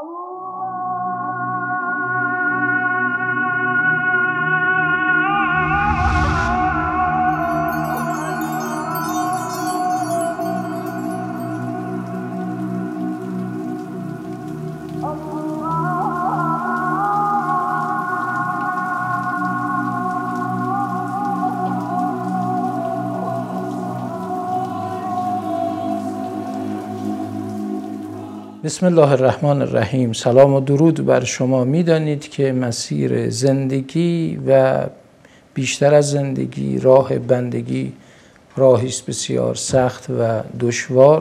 بسم الله الرحمن الرحیم. سلام و درود بر شما. میدانید که مسیر زندگی و بیشتر از زندگی راه بندگی راهی است بسیار سخت و دشوار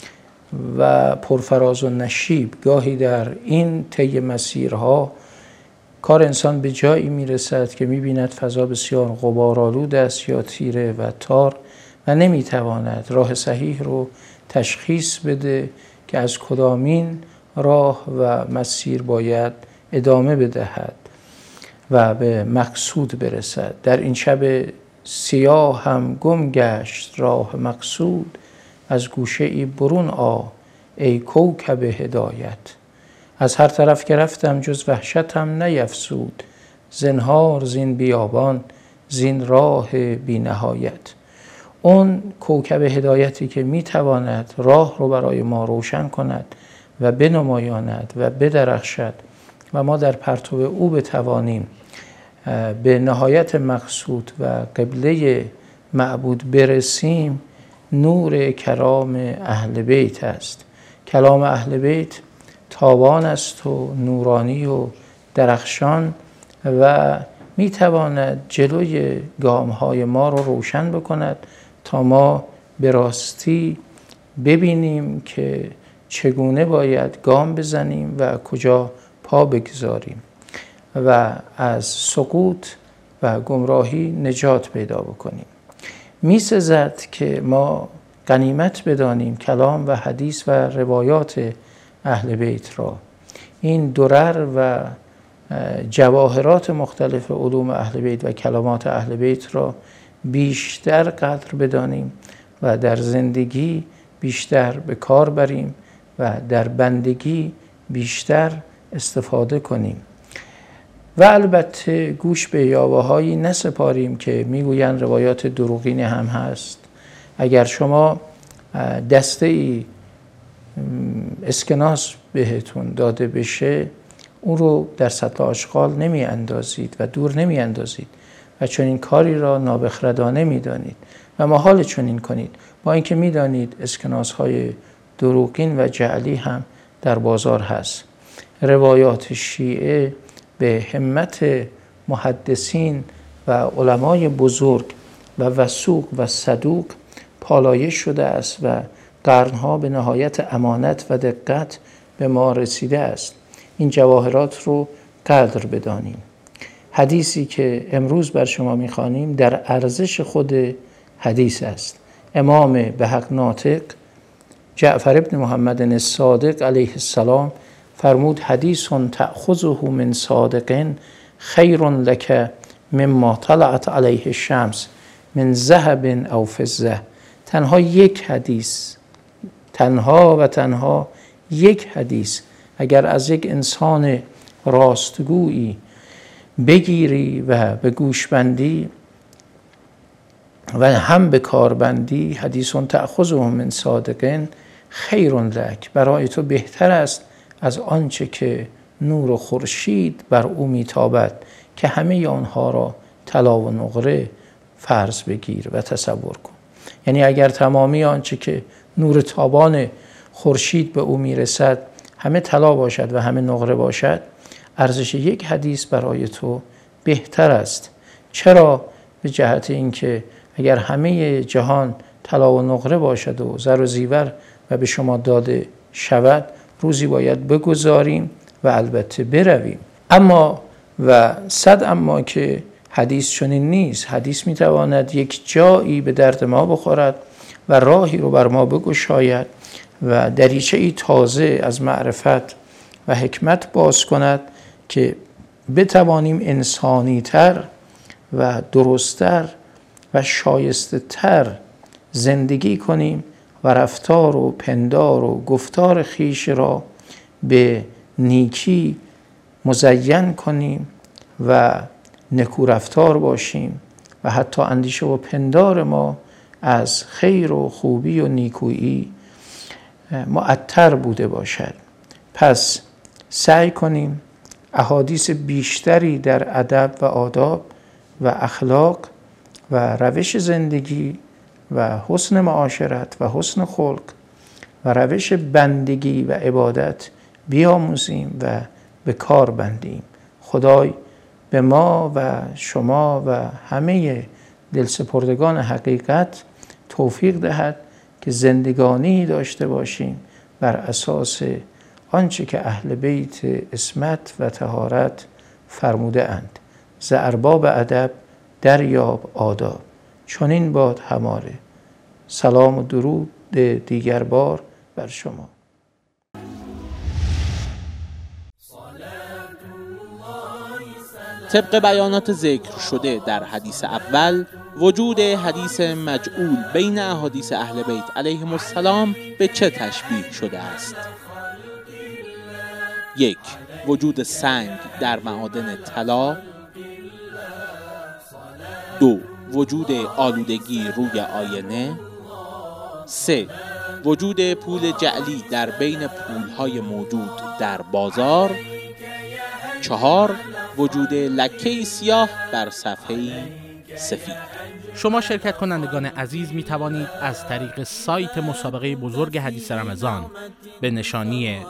و پرفراز و نشیب. گاهی در این طی مسیرها کار انسان به جایی میرسد که میبیند فضا بسیار غبارآلود است یا تیره و تار و نمیتواند راه صحیح رو تشخیص بده که از کدامین راه و مسیر باید ادامه بدهد و به مقصود برسد. در این شب سیاه هم گم گشت راه مقصود، از گوشه ای برون ای کوکب هدایت. از هر طرف که رفتم جز وحشتم نیفزود، زنهار زین بیابان زین راه بی نهایت. اون کوکب هدایتی که میتواند راه رو برای ما روشن کند و بنمایاند و بدرخشد و ما در پرتو او بتوانیم به نهایت مقصود و قبله معبود برسیم، نور کلام اهل بیت است. کلام اهل بیت تابان است و نورانی و درخشان و میتواند جلوی گامهای ما رو روشن بکند تا ما به راستی ببینیم که چگونه باید گام بزنیم و کجا پا بگذاریم و از سقوط و گمراهی نجات پیدا بکنیم. می‌سزد که ما غنیمت بدانیم کلام و حدیث و روایات اهل بیت را. این درر و جواهرات مختلف علوم اهل بیت و کلمات اهل بیت را بیشتر قدر بدانیم و در زندگی بیشتر به کار بریم و در بندگی بیشتر استفاده کنیم و البته گوش به یاوه‌هایی نسپاریم که میگویند روایات دروغین هم هست. اگر شما دسته‌ای اسکناس بهتون داده بشه، اون رو در سطل آشغال نمی اندازید و دور نمی اندازید و چون این کاری را نابخردانه می دانید و محال چون این کنید، با اینکه می دانید اسکناس های دروغین و جعلی هم در بازار هست. روایات شیعه به همت محدثین و علمای بزرگ و وثوق و صدوق پالایش شده است و قرنها به نهایت امانت و دقت به ما رسیده است. این جواهرات رو قدر بدانیم. حدیثی که امروز بر شما می‌خوانیم در ارزش خود حدیث است. امام به حق ناطق جعفر ابن محمد الصادق علیه السلام فرمود حدیث تأخذه من صادق خیر لک مما طلعت علیه الشمس من ذهب او فضه. تنها یک حدیث، تنها یک حدیث اگر از یک انسان راستگویی بگیری و به گوشبندی و هم به کاربندی، حدیث تأخذه من صادق خیر لک، برای تو بهتر است از آنچه که نور و خورشید بر او میتابد که همه آنها را طلا و نقره فرض بگیر و تصور کن. یعنی اگر تمامی آنچه که نور تابان خورشید به او میرسد همه طلا باشد و همه نقره باشد، ارزش یک حدیث برای تو بهتر است. چرا؟ به جهت اینکه اگر همه جهان طلا و نقره باشد و زر و زیور و به شما داده شود، روزی باید بگذاریم و البته برویم. اما و صد اما که حدیث چنین نیست. حدیث میتواند یک جایی به درد ما بخورد و راهی رو بر ما بگشاید و دریچه‌ای تازه از معرفت و حکمت باز کند که بتوانیم انسانی‌تر و درست‌تر و شایسته‌تر زندگی کنیم و رفتار و پندار و گفتار خویش را به نیکی مزین کنیم و نکورفتار باشیم و حتی اندیشه و پندار ما از خیر و خوبی و نیکویی معطر بوده باشد. پس سعی کنیم احادیث بیشتری در ادب و آداب و اخلاق و روش زندگی و حسن معاشرت و حسن خلق و روش بندگی و عبادت بیاموزیم و به کار بندیم. خدای به ما و شما و همه دلسپردگان حقیقت توفیق دهد که زندگانی داشته باشیم بر اساس آنچه که اهل بیت عصمت و طهارت فرموده اند. ز ارباب ادب دریاب آداب، چنین باد هماره. سلام و درود دیگر بار بر شما. طبق بیانات ذکر شده در حدیث اول، وجود حدیث مجعول بین احادیث اهل بیت علیهم السلام به چه تشبیه شده است؟ 1. وجود سنگ در معادن طلا. 2. وجود آلودگی روی آینه. 3. وجود پول جعلی در بین پولهای موجود در بازار. 4. وجود لکه سیاه بر صفحه سفید. شما شرکت کنندگان عزیز می توانید از طریق سایت مسابقه بزرگ حدیث رمضان به نشانی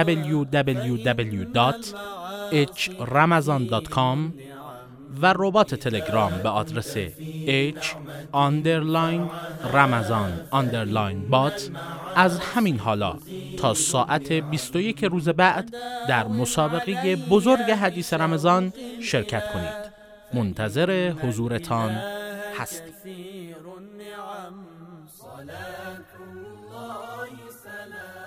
www.hramazan.com و ربات تلگرام به آدرس h_ramazan_bot از همین حالا تا ساعت 21 روز بعد در مسابقه بزرگ حدیث رمضان شرکت کنید. منتظر حضورتان هستیم.